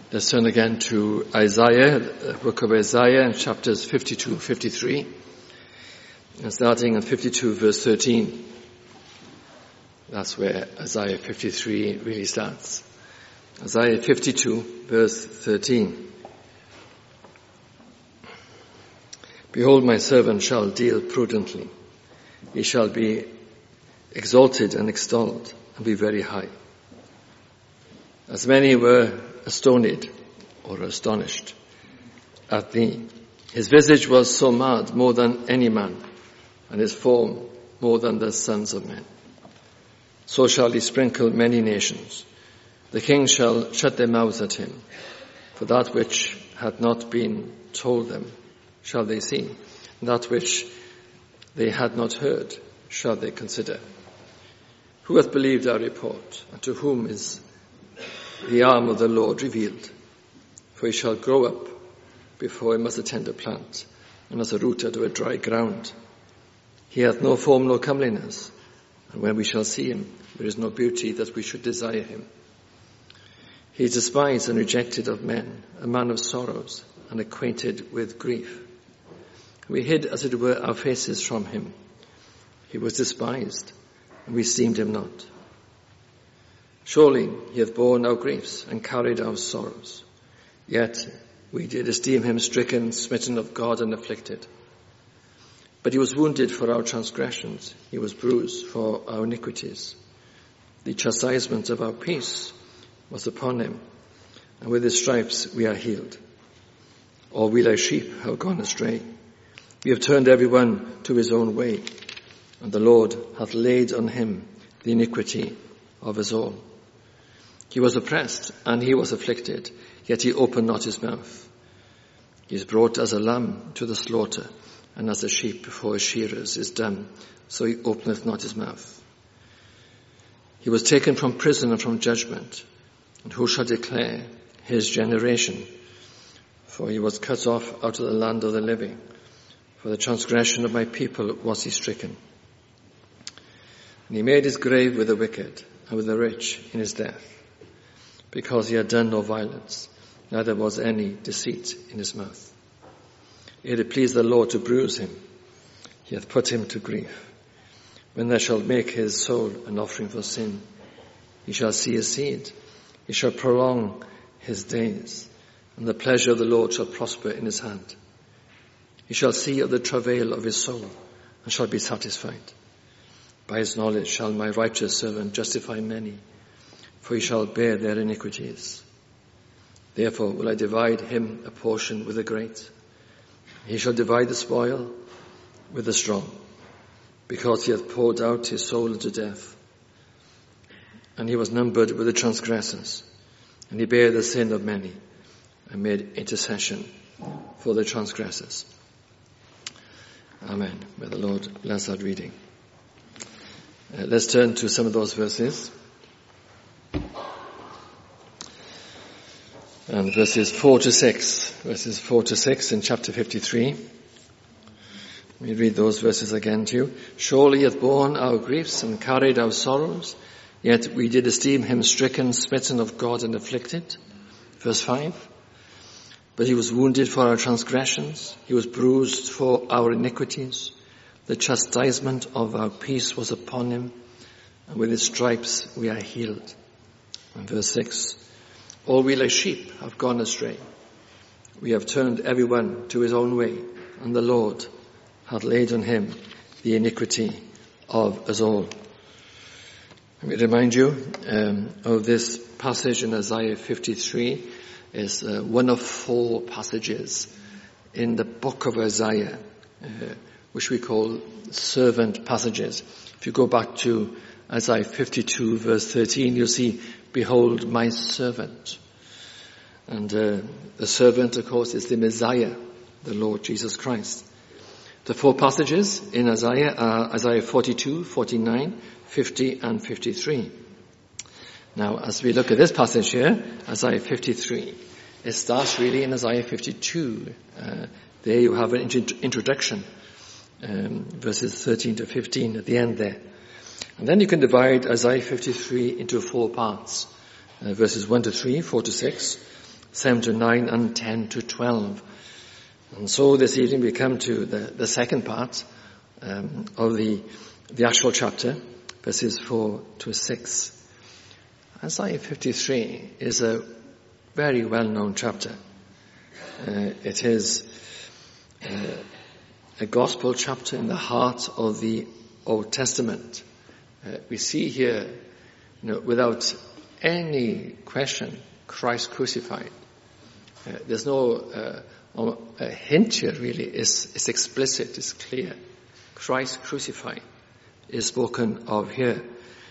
Let's turn again to Isaiah, the book of Isaiah, in chapters 52, 53. And starting at 52 verse 13. That's where Isaiah 53 really starts. Isaiah 52 verse 13. Behold, my servant shall deal prudently. He shall be exalted and extolled and be very high. As many were astonished or astonished at thee. His visage was so mad more than any man, and his form more than the sons of men. So shall he sprinkle many nations. The kings shall shut their mouths at him. For that which had not been told them shall they see, and that which they had not heard shall they consider. Who hath believed our report, and to whom is the arm of the Lord revealed? For he shall grow up before him as a tender plant, and as a root out of a dry ground. He hath no form nor comeliness, and when we shall see him, there is no beauty that we should desire him. He is despised and rejected of men, a man of sorrows, and acquainted with grief. We hid, as it were, our faces from him. He was despised, and we esteemed him not. Surely he hath borne our griefs and carried our sorrows. Yet we did esteem him stricken, smitten of God, and afflicted. But he was wounded for our transgressions. He was bruised for our iniquities. The chastisement of our peace was upon him, and with his stripes we are healed. All we like sheep have gone astray. We have turned every one to his own way, and the Lord hath laid on him the iniquity of us all. He was oppressed, and he was afflicted, yet he opened not his mouth. He is brought as a lamb to the slaughter, and as a sheep before his shearers is dumb, so he openeth not his mouth. He was taken from prison and from judgment, and who shall declare his generation? For he was cut off out of the land of the living. For the transgression of my people was he stricken. And he made his grave with the wicked, and with the rich in his death, because he had done no violence, neither was any deceit in his mouth. It had pleased the Lord to bruise him. He hath put him to grief. When thou shalt make his soul an offering for sin, he shall see his seed. He shall prolong his days, and the pleasure of the Lord shall prosper in his hand. He shall see of the travail of his soul, and shall be satisfied. By his knowledge shall my righteous servant justify many, for he shall bear their iniquities. Therefore will I divide him a portion with the great. He shall divide the spoil with the strong, because he hath poured out his soul into death. And he was numbered with the transgressors, and he bare the sin of many, and made intercession for the transgressors. Amen. May the Lord bless our reading. Let's turn to some of those verses. And verses 4 to 6 in chapter 53. Let me read those verses again to you. Surely he hath borne our griefs and carried our sorrows, yet we did esteem him stricken, smitten of God, and afflicted. Verse 5. But he was wounded for our transgressions, he was bruised for our iniquities. The chastisement of our peace was upon him, and with his stripes we are healed. And verse 6. All we like sheep have gone astray. We have turned every one to his own way, and the Lord hath laid on him the iniquity of us all. Let me remind you of this passage in Isaiah 53. Is one of 4 passages in the book of Isaiah, which we call servant passages. If you go back to Isaiah 52 verse 13, you'll see, behold my servant. And the servant, of course, is the Messiah, the Lord Jesus Christ. The 4 passages in Isaiah are Isaiah 42, 49, 50 and 53. Now, as we look at this passage here, Isaiah 53, it starts really in Isaiah 52. There you have an introduction, verses 13 to 15 at the end there. And then you can divide Isaiah 53 into 4 parts. Verses 1 to 3, 4 to 6, 7 to 9, and 10 to 12. And so this evening we come to the second part of the actual chapter, verses 4 to 6. Isaiah 53 is a very well-known chapter. It is a gospel chapter in the heart of the Old Testament. We see here, without any question, Christ crucified. There's no a hint here, really. It's explicit, it's clear. Christ crucified is spoken of here.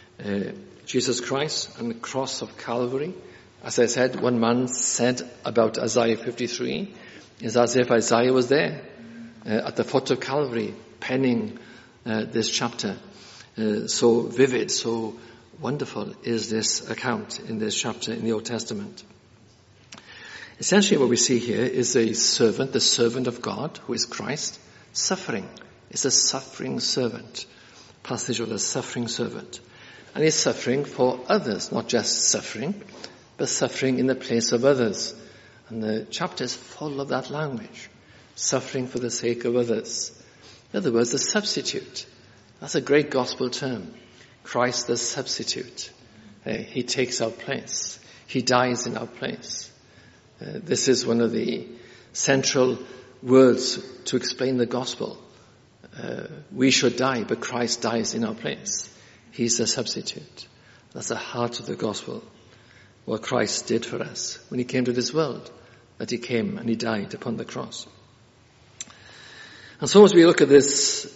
Jesus Christ and the cross of Calvary. As I said, one man said about Isaiah 53, is as if Isaiah was there at the foot of Calvary, penning this chapter. So vivid, so wonderful is this account in this chapter in the Old Testament. Essentially what we see here is the servant of God, who is Christ, suffering. It's a suffering servant. Passage of the suffering servant. And he's suffering for others, not just suffering, but suffering in the place of others. And the chapter is full of that language. Suffering for the sake of others. In other words, the substitute. That's a great gospel term. Christ the substitute. He takes our place. He dies in our place. This is one of the central words to explain the gospel. We should die, but Christ dies in our place. He's the substitute. That's the heart of the gospel. What Christ did for us when he came to this world, that he came and he died upon the cross. And so as we look at this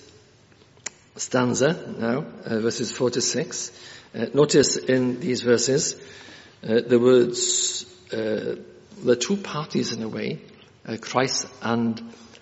stanza now, verses 4 to 6, notice in these verses the words, the two parties in a way, Christ and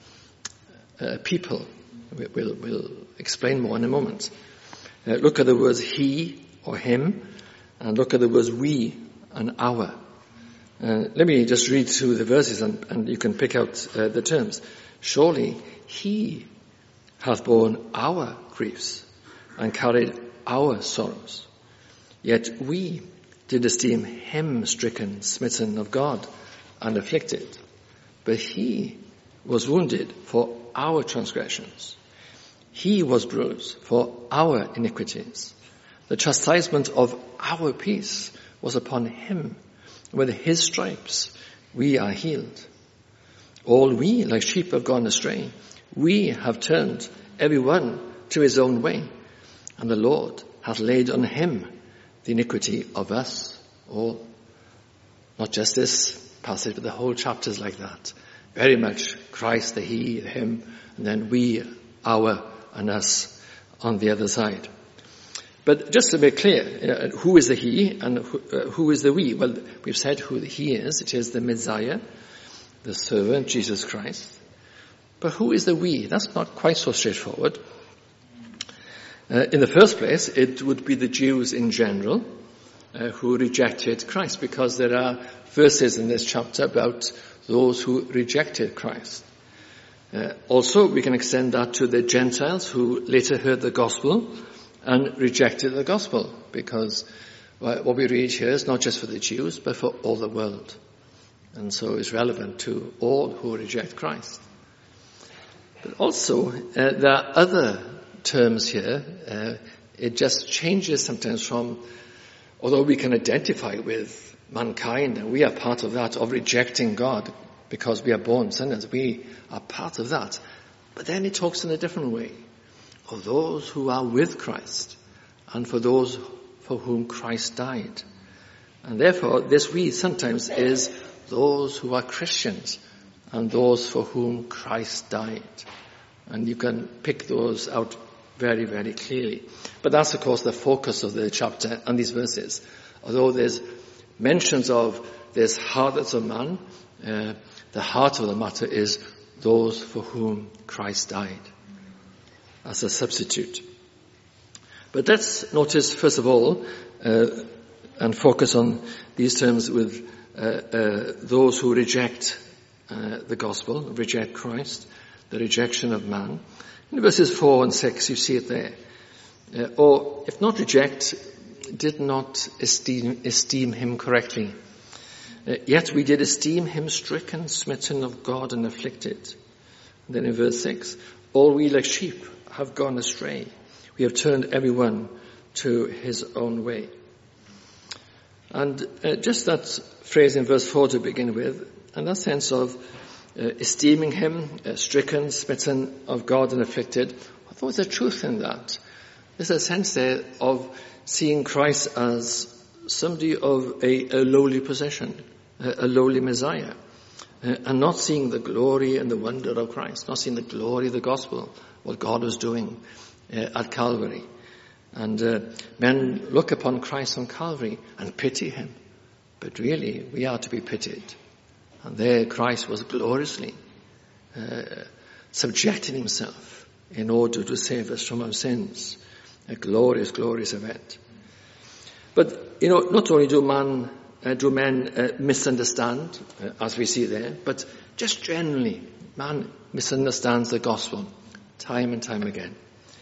people. We'll explain more in a moment. Look at the words he or him, and look at the words we and our. Let me just read through the verses and you can pick out the terms. Surely he hath borne our griefs and carried our sorrows. Yet we did esteem him stricken, smitten of God, and afflicted. But he was wounded for our transgressions. He was bruised for our iniquities. The chastisement of our peace was upon him. With his stripes we are healed. All we like sheep have gone astray. We have turned every one to his own way. And the Lord hath laid on him the iniquity of us all. Not just this passage, but the whole chapter is like that. Very much Christ, the he, the him, and then we, our, and us on the other side. But just to be clear, who is the he and who is the we? Well, we've said who the he is. It is the Messiah, the servant, Jesus Christ. But who is the we? That's not quite so straightforward. In the first place, it would be the Jews in general who rejected Christ, because there are verses in this chapter about those who rejected Christ. Also, we can extend that to the Gentiles who later heard the gospel and rejected the gospel, because what we read here is not just for the Jews, but for all the world. And so it's relevant to all who reject Christ. But also, there are other terms here. It just changes sometimes from, although we can identify with mankind, and we are part of that, of rejecting God, because we are born sinners. We are part of that. But then it talks in a different way of those who are with Christ and for those for whom Christ died. And therefore, this we sometimes is those who are Christians and those for whom Christ died. And you can pick those out very, very clearly. But that's, of course, the focus of the chapter and these verses. Although there's mentions of this heart of man, the heart of the matter is those for whom Christ died as a substitute. But let's notice, first of all, and focus on these terms with those who reject the gospel, reject Christ, the rejection of man. In verses 4 and 6, you see it there. Or, if not reject, did not esteem him correctly. Yet we did esteem him stricken, smitten of God, and afflicted. And then in verse 6, all we like sheep have gone astray. We have turned everyone to his own way. And just that phrase in verse 4 to begin with, and that sense of esteeming him, stricken, smitten of God, and afflicted, I thought there's a truth in that. There's a sense there of seeing Christ as somebody of a lowly position, a lowly Messiah, and not seeing the glory and the wonder of Christ, not seeing the glory of the gospel, what God was doing at Calvary. And men look upon Christ on Calvary and pity him. But really, we are to be pitied. And there Christ was gloriously subjecting himself in order to save us from our sins. A glorious, glorious event. But, not only do men misunderstand, as we see there, but just generally, man misunderstands the gospel time and time again.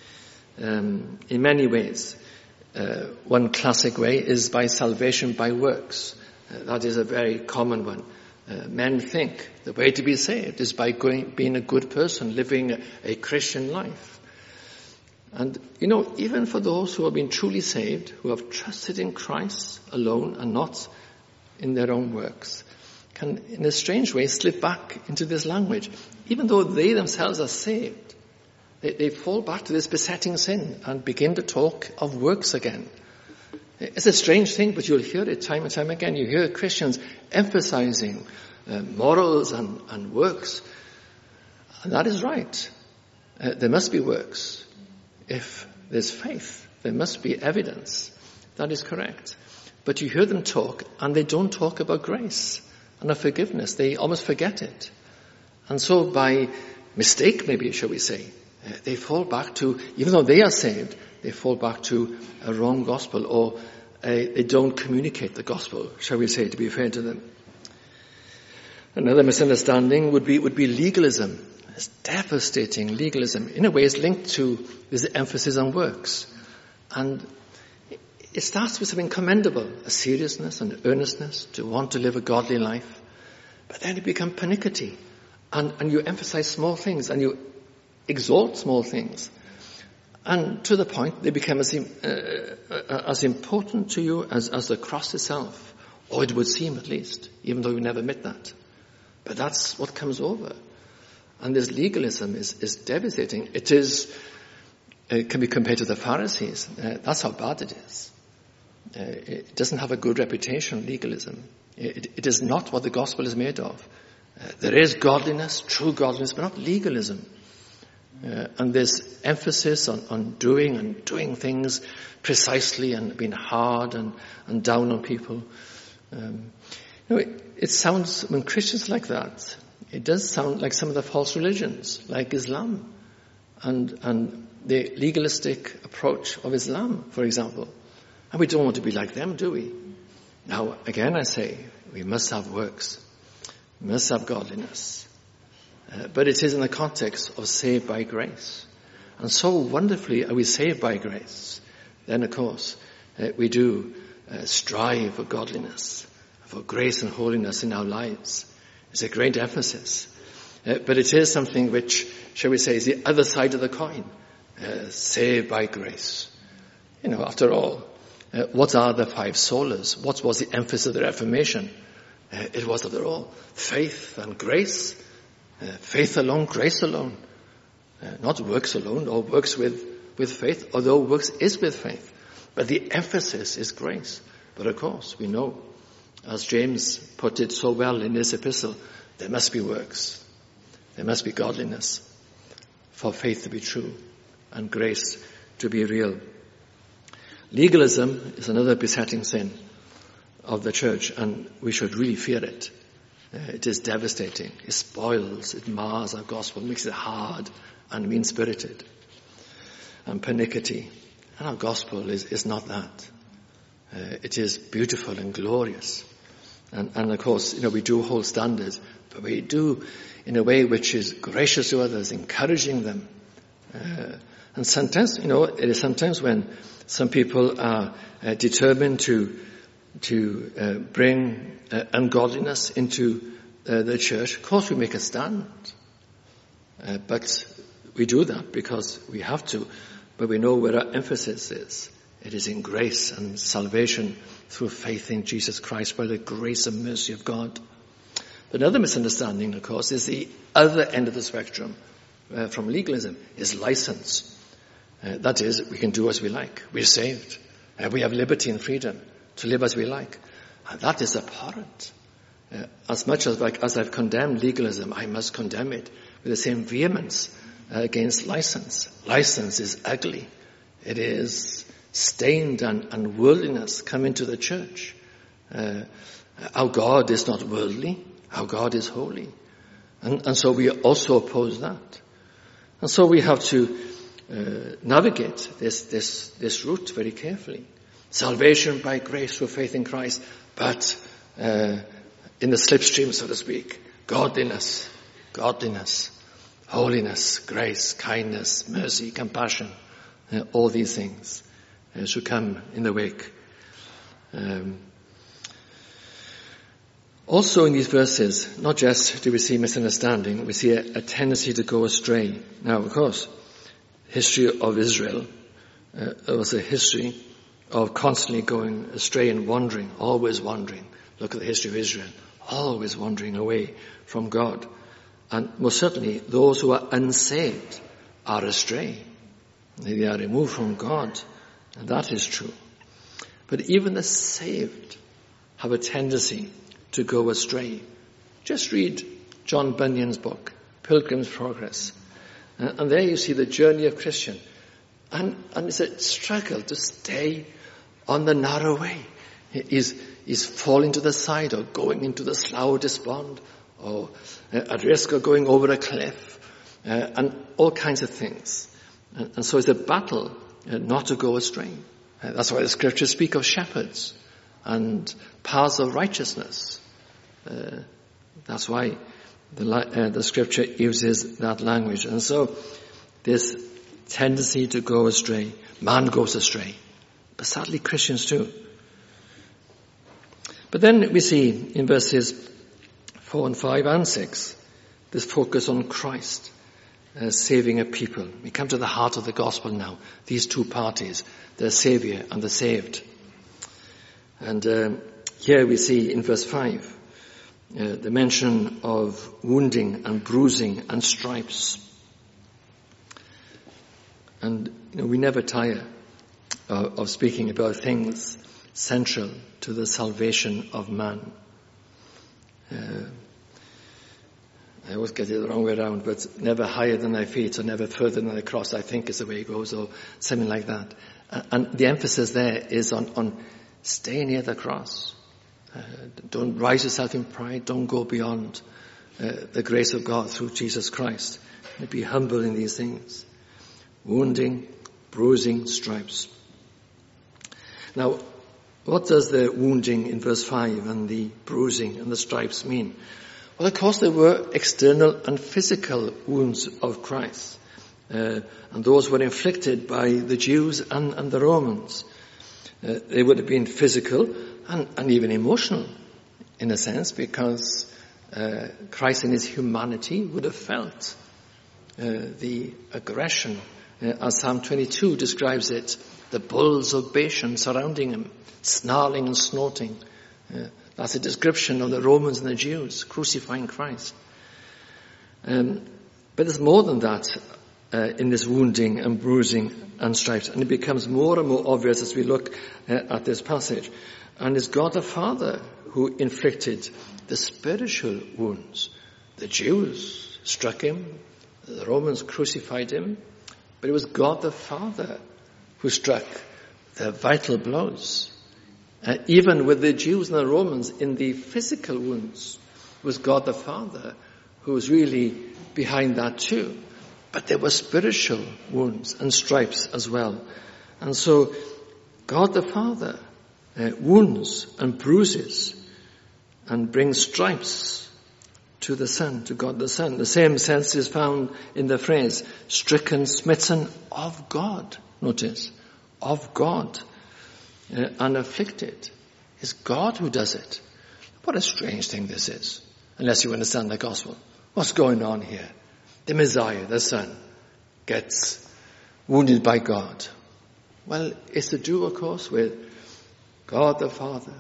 In many ways. One classic way is by salvation by works. That is a very common one. Men think the way to be saved is by being a good person, living a Christian life. And, even for those who have been truly saved, who have trusted in Christ alone and not in their own works, can, in a strange way, slip back into this language. Even though they themselves are saved, they fall back to this besetting sin and begin to talk of works again. It's a strange thing, but you'll hear it time and time again. You hear Christians emphasizing morals and works. And that is right. There must be works. If there's faith, there must be evidence. That is correct. But you hear them talk, and they don't talk about grace and of forgiveness. They almost forget it. And so by mistake, maybe, shall we say, they fall back to, even though they are saved, they fall back to a wrong gospel, or they don't communicate the gospel, shall we say, to be fair to them. Another misunderstanding would be legalism. It's devastating legalism. In a way, it's linked to this emphasis on works. And it starts with something commendable, a seriousness and earnestness to want to live a godly life. But then it becomes pernickety. And you emphasize small things, and you exalt small things. And to the point, they become as important to you as the cross itself. Or it would seem, at least, even though you never admit that. But that's what comes over. And this legalism is devastating. It can be compared to the Pharisees. That's how bad it is. It doesn't have a good reputation, legalism. It is not what the gospel is made of. There is godliness, true godliness, but not legalism. And this emphasis on doing things precisely and being hard and down on people. It sounds, when Christians like that, it does sound like some of the false religions, like Islam, and the legalistic approach of Islam, for example. And we don't want to be like them, do we? Now, again, I say, we must have works. We must have godliness. But it is in the context of saved by grace. And so wonderfully are we saved by grace. Then, of course, we do strive for godliness, for grace and holiness in our lives. It's a great emphasis. But it is something which, shall we say, is the other side of the coin. Saved by grace. After all, what are the five solas? What was the emphasis of the Reformation? It was, after all, faith and grace. Faith alone, grace alone. Not works alone, or works with faith, although works is with faith. But the emphasis is grace. But of course, we know, as James put it so well in his epistle, there must be works. There must be godliness for faith to be true and grace to be real. Legalism is another besetting sin of the church, and we should really fear it. It is devastating. It spoils, it mars our gospel, makes it hard and mean-spirited. And pernickety. And our gospel is not that. It is beautiful and glorious. And of course, we do hold standards, but we do in a way which is gracious to others, encouraging them. And sometimes, it is sometimes when some people are determined to to bring ungodliness into the church, of course we make a stand. But we do that because we have to, but we know where our emphasis is. It is in grace and salvation through faith in Jesus Christ by the grace and mercy of God. But another misunderstanding, of course, is the other end of the spectrum from legalism, is license. That is, we can do as we like. We're saved. We have liberty and freedom to live as we like. And that is abhorrent. As much as I've condemned legalism, I must condemn it with the same vehemence against license. License is ugly. It is stained and worldliness come into the church. Our God is not worldly. Our God is holy. And so we also oppose that. And so we have to navigate this route very carefully. Salvation by grace through faith in Christ, but in the slipstream, so to speak, godliness, holiness, grace, kindness, mercy, compassion, all these things should come in the wake. Also in these verses, not just do we see misunderstanding, we see a tendency to go astray. Now, of course, history of Israel was a history of constantly going astray and wandering, always wandering. Look at the history of Israel, always wandering away from God. And most certainly, those who are unsaved are astray. They are removed from God, and that is true. But even the saved have a tendency to go astray. Just read John Bunyan's book, Pilgrim's Progress. And there you see the journey of Christian. And it's a struggle to stay on the narrow way. He's falling to the side or going into the slough of despond or at risk of going over a cliff and all kinds of things. And so it's a battle not to go astray. That's why the scriptures speak of shepherds and paths of righteousness. That's why the scripture uses that language. And so this tendency to go astray, man goes astray, but sadly Christians too. But then we see in verses 4 and 5 and 6 this focus on Christ saving a people. We come to the heart of the gospel now, these two parties, the Saviour and the saved. And here we see in verse 5 the mention of wounding and bruising and stripes. And we never tire of speaking about things central to the salvation of man. I always get it the wrong way around, but never higher than thy feet or never further than the cross, I think is the way it goes, or something like that. And the emphasis there is on stay near the cross. Don't rise yourself in pride. Don't go beyond the grace of God through Jesus Christ. Be humble in these things. Wounding, bruising, stripes. Now, what does the wounding in verse 5 and the bruising and the stripes mean? Well, of course, there were external and physical wounds of Christ. And those were inflicted by the Jews and the Romans. They would have been physical and even emotional, in a sense, because Christ in his humanity would have felt the aggression, as Psalm 22 describes it, the bulls of Bashan surrounding him, snarling and snorting. That's a description of the Romans and the Jews crucifying Christ. But there's more than that in this wounding and bruising and stripes. And it becomes more and more obvious as we look at this passage. And it's God the Father who inflicted the spiritual wounds. The Jews struck him. The Romans crucified him. But it was God the Father who struck the vital blows. Even with the Jews and the Romans in the physical wounds, it was God the Father who was really behind that too. But there were spiritual wounds and stripes as well. And so God the Father wounds and bruises and brings stripes to the Son, to God the Son. The same sense is found in the phrase, stricken, smitten of God. Notice, of God and afflicted. It's God who does it. What a strange thing this is, unless you understand the gospel. What's going on here? The Messiah, the Son, gets wounded by God. Well, it's to do, of course, with God the Father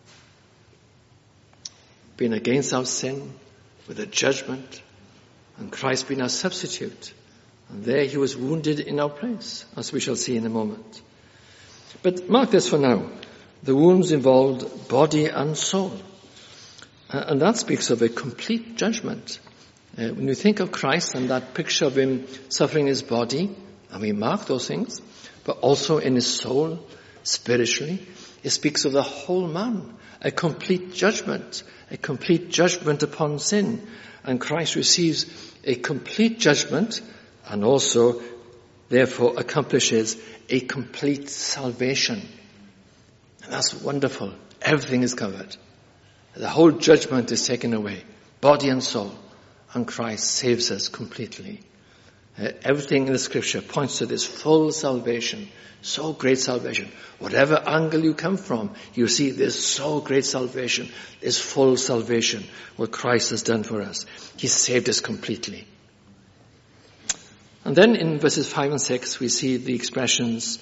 being against our sin with a judgment, and Christ being our substitute. And there he was wounded in our place, as we shall see in a moment. But mark this for now. The wounds involved body and soul. And that speaks of a complete judgment. When you think of Christ and that picture of him suffering his body, and we mark those things, but also in his soul, spiritually, it speaks of the whole man, a complete judgment upon sin. And Christ receives a complete judgment and also, therefore, accomplishes a complete salvation. And that's wonderful. Everything is covered. The whole judgment is taken away, body and soul, and Christ saves us completely. Everything in the scripture points to this full salvation, so great salvation. Whatever angle you come from, you see this so great salvation, this full salvation, what Christ has done for us. He saved us completely. And then in verses 5 and 6, we see the expressions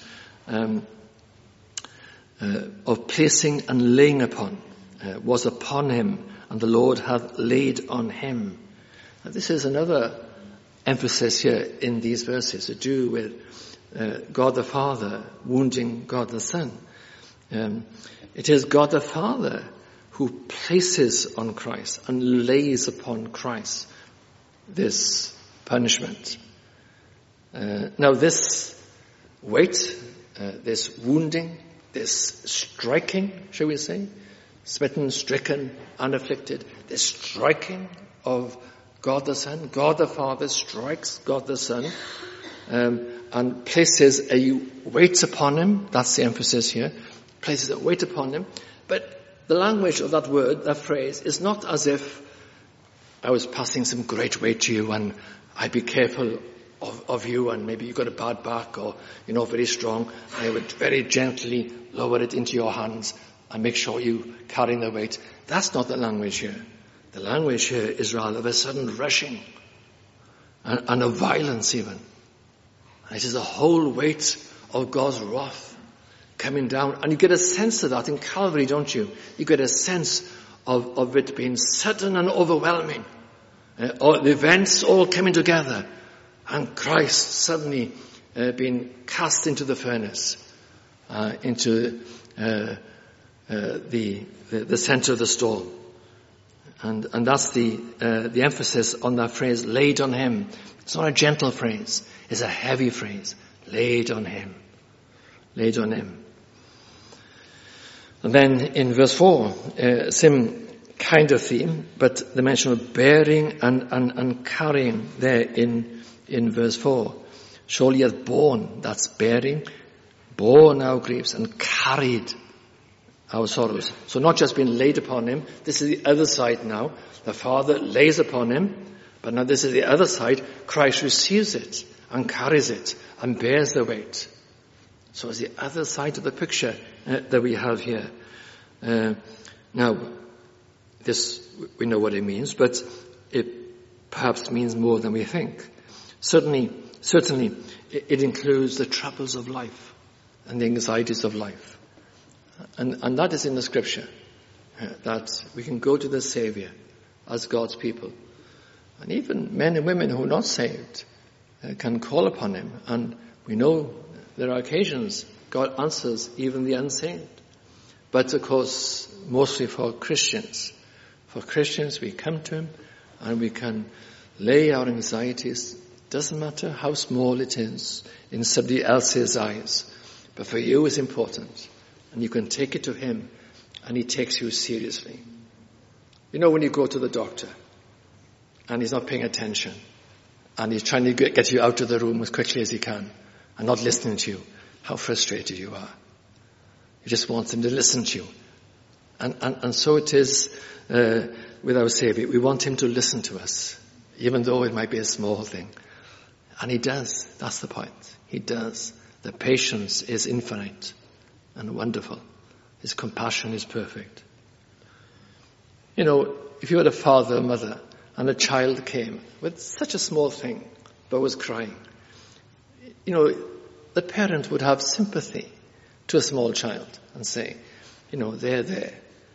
of placing and laying upon. Was upon him, and the Lord hath laid on him. And this is another emphasis here in these verses to do with God the Father wounding God the Son. It is God the Father who places on Christ and lays upon Christ this punishment. Now this weight, this wounding, this striking, shall we say, smitten, stricken, and afflicted, this striking of God the Son, God the Father strikes God the Son, and places a weight upon him. That's the emphasis here. Places a weight upon him. But the language of that word, that phrase, is not as if I was passing some great weight to you and I'd be careful of you, and maybe you've got a bad back or you're not very strong. I would very gently lower it into your hands and make sure you carrying the weight. That's not the language here. The language here is rather of a sudden rushing and a violence even. And it is the whole weight of God's wrath coming down. And you get a sense of that in Calvary, don't you? You get a sense of it being sudden and overwhelming. All the events all coming together. And Christ suddenly being cast into the furnace, into the center of the storm. And that's the emphasis on that phrase, laid on him. It's not a gentle phrase. It's a heavy phrase. Laid on him. Laid on him. And then in verse 4, same kind of theme, but the mention of bearing and carrying there in verse 4. Surely he hath borne, that's bearing, borne our griefs and carried our sorrows. So not just been laid upon him, this is the other side now. The Father lays upon him, but now this is the other side. Christ receives it and carries it and bears the weight. So it's the other side of the picture that we have here. Now, this, we know what it means, but it perhaps means more than we think. Certainly, it includes the troubles of life and the anxieties of life. And that is in the scripture, that we can go to the Savior as God's people. And even men and women who are not saved can call upon him. And we know there are occasions God answers even the unsaved. But of course, mostly for Christians. For Christians, we come to him and we can lay our anxieties. Doesn't matter how small it is in somebody else's eyes. But for you it's important. And you can take it to him, and he takes you seriously. You know when you go to the doctor, and he's not paying attention, and he's trying to get you out of the room as quickly as he can, and not listening to you, how frustrated you are. You just want him to listen to you. And so it is with our Savior. We want him to listen to us, even though it might be a small thing. And he does. That's the point. He does. The patience is infinite and wonderful. His compassion is perfect. You know, if you had a father or mother and a child came with such a small thing but was crying, you know, the parent would have sympathy to a small child and say, you know, they're there,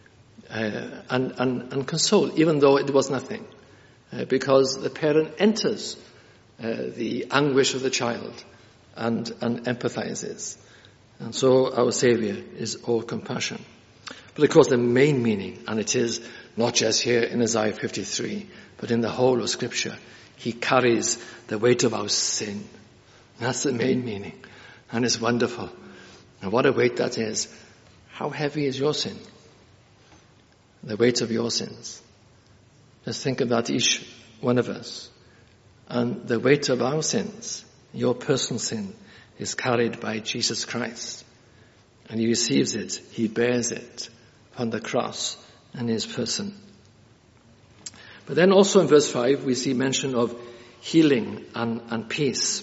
and console, even though it was nothing, because the parent enters the anguish of the child and empathizes. And so our Saviour is all compassion. But of course the main meaning, and it is not just here in Isaiah 53, but in the whole of Scripture, He carries the weight of our sin. That's the main meaning. And it's wonderful. And what a weight that is. How heavy is your sin? The weight of your sins. Just think of that, each one of us. And the weight of our sins, your personal sin, is carried by Jesus Christ. And He receives it, He bears it upon the cross in His person. But then also in verse 5 we see mention of healing and peace.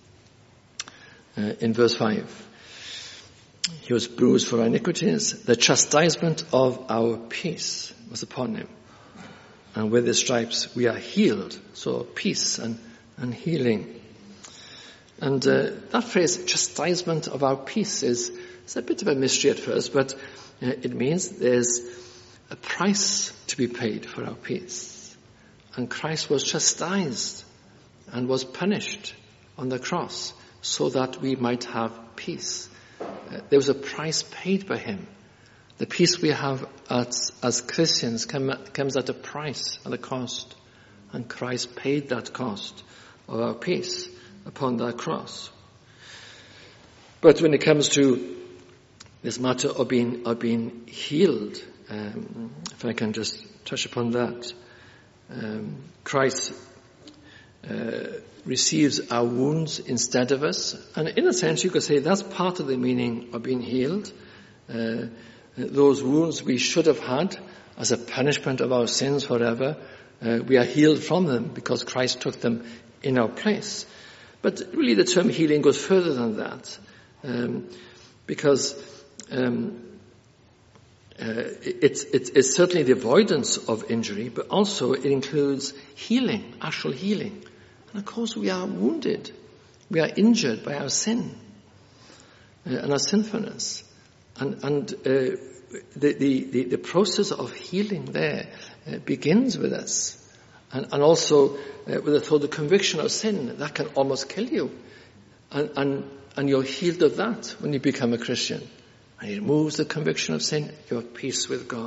In verse 5, He was bruised for our iniquities, the chastisement of our peace was upon Him. And with His stripes we are healed. So peace and healing. And that phrase, chastisement of our peace, is a bit of a mystery at first, but it means there's a price to be paid for our peace. And Christ was chastised and was punished on the cross so that we might have peace. There was a price paid by Him. The peace we have as Christians comes at a price, at a cost. And Christ paid that cost of our peace upon that cross. But when it comes to this matter of being healed, if I can just touch upon that, Christ receives our wounds instead of us. And in a sense, you could say that's part of the meaning of being healed. Those wounds we should have had as a punishment of our sins forever, we are healed from them because Christ took them in our place. But really the term healing goes further than that, because it's certainly the avoidance of injury, but also it includes healing, actual healing. And of course we are wounded. We are injured by our sin and our sinfulness. And the process of healing there begins with us. And also with the thought of conviction of sin, that can almost kill you. And you're healed of that when you become a Christian. And it removes the conviction of sin, you have peace with God.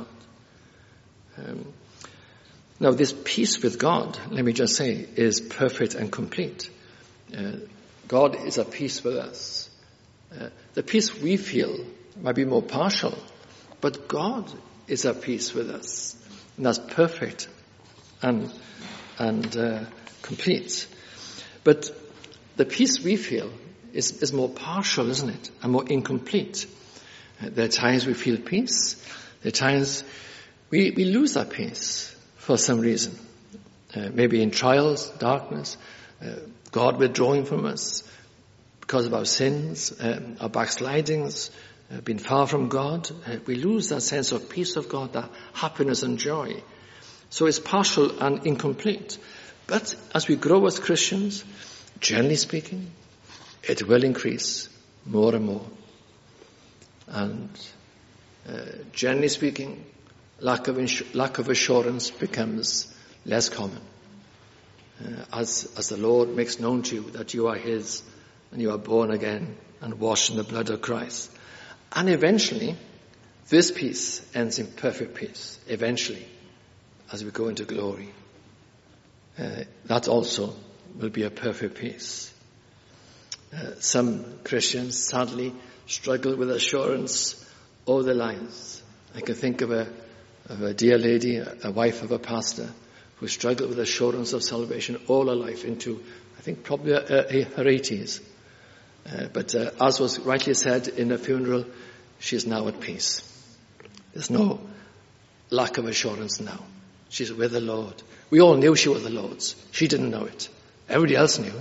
Now this peace with God, let me just say, is perfect and complete. God is at peace with us. The peace we feel might be more partial, but God is at peace with us. And that's perfect and complete. But the peace we feel is more partial, isn't it? And more incomplete. There are times we feel peace. There are times we lose that peace for some reason. Maybe in trials, darkness, God withdrawing from us because of our sins, our backslidings, being far from God. We lose that sense of peace of God, that happiness and joy. So it's partial and incomplete. But as we grow as Christians, generally speaking, it will increase more and more. And generally speaking, lack of assurance becomes less common. As the Lord makes known to you that you are His and you are born again and washed in the blood of Christ. And eventually, this peace ends in perfect peace. Eventually, as we go into glory. That also will be a perfect peace. Some Christians sadly struggle with assurance all their lives. I can think of a dear lady, a wife of a pastor, who struggled with assurance of salvation all her life into, I think, probably her 80s. But as was rightly said in her funeral, she is now at peace. There's no lack of assurance now. She's with the Lord. We all knew she was the Lord's. She didn't know it. Everybody else knew.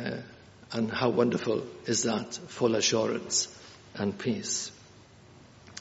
And how wonderful is that full assurance and peace.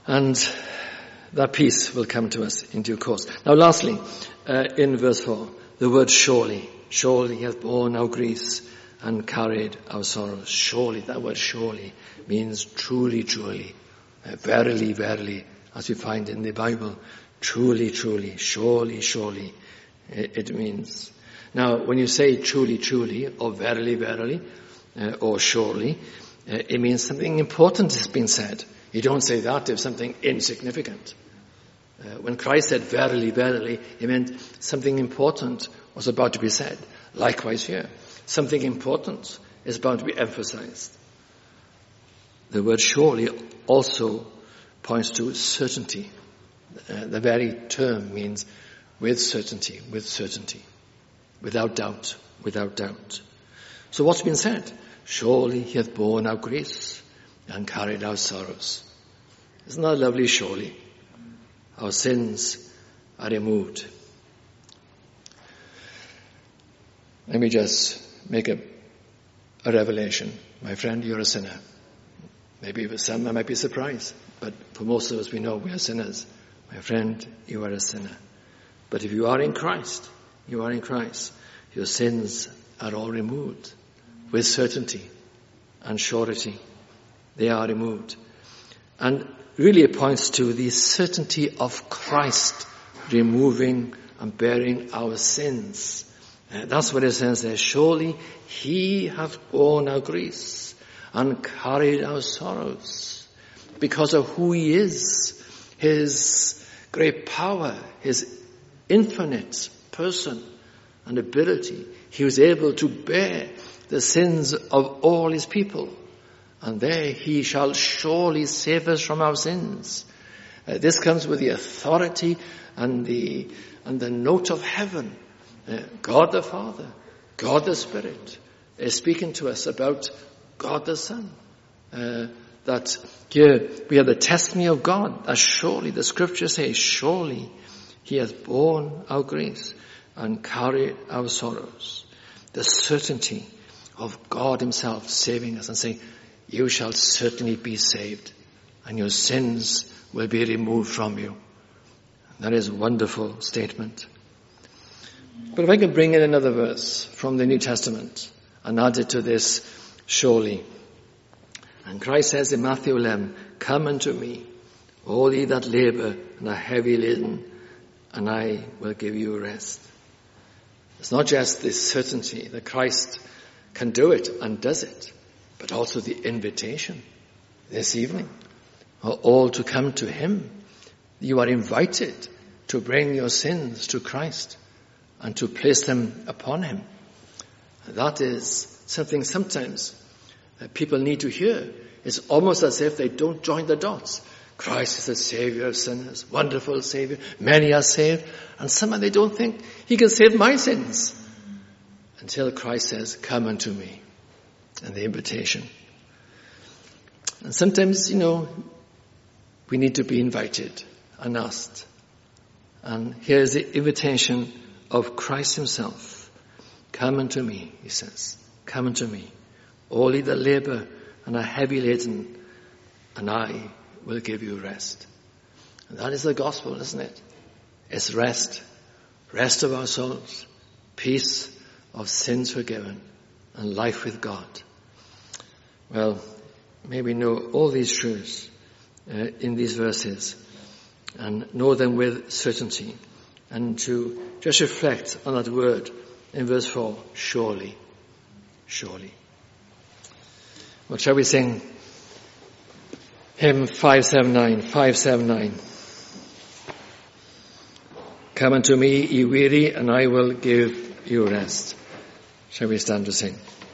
And that peace will come to us in due course. Now lastly, in verse 4, the word surely. Surely he hath borne our griefs and carried our sorrows. Surely, that word surely means truly, truly. Verily, verily, as we find in the Bible. Truly, truly, surely, surely, it means. Now, when you say truly, truly, or verily, verily, or surely, it means something important has been said. You don't say that if something insignificant. When Christ said verily, verily, he meant something important was about to be said. Likewise here, something important is about to be emphasized. The word surely also points to certainty. The very term means with certainty, without doubt, without doubt. So what's been said? Surely he hath borne our griefs and carried our sorrows. Isn't that lovely? Surely our sins are removed. Let me just make a revelation. My friend, you're a sinner. Maybe for some I might be surprised, but for most of us we know we are sinners. My friend, you are a sinner. But if you are in Christ, your sins are all removed with certainty and surety. They are removed. And really it points to the certainty of Christ removing and bearing our sins. That's what it says there. Surely he hath borne our griefs and carried our sorrows. Because of who he is, his great power, his infinite person and ability, he was able to bear the sins of all his people. And there he shall surely save us from our sins. This comes with the authority and the note of heaven. God the Father, God the Spirit is speaking to us about God the Son. That here we have the testimony of God, that surely, the scripture says, surely he hath borne our griefs and carried our sorrows. The certainty of God himself saving us and saying, you shall certainly be saved and your sins will be removed from you. That is a wonderful statement. But if I can bring in another verse from the New Testament and add it to this, surely. And Christ says in Matthew 11, come unto me, all ye that labor and are heavy laden, and I will give you rest. It's not just the certainty that Christ can do it and does it, but also the invitation this evening are all to come to him. You are invited to bring your sins to Christ and to place them upon him. That is something sometimes that people need to hear. It's almost as if they don't join the dots. Christ is the Savior of sinners, wonderful Savior. Many are saved, and somehow they don't think he can save my sins. Until Christ says, come unto me, and the invitation. And sometimes, we need to be invited and asked. And here's the invitation of Christ himself. Come unto me, he says. Come unto me, all ye that labor and are heavy laden, and I will give you rest. And that is the gospel, isn't it? It's rest. Rest of our souls. Peace of sins forgiven. And life with God. Well, may we know all these truths in these verses and know them with certainty, and to just reflect on that word in verse 4, surely, surely. What shall we sing? Hymn 579. Come unto me, ye weary, and I will give you rest. Shall we stand to sing?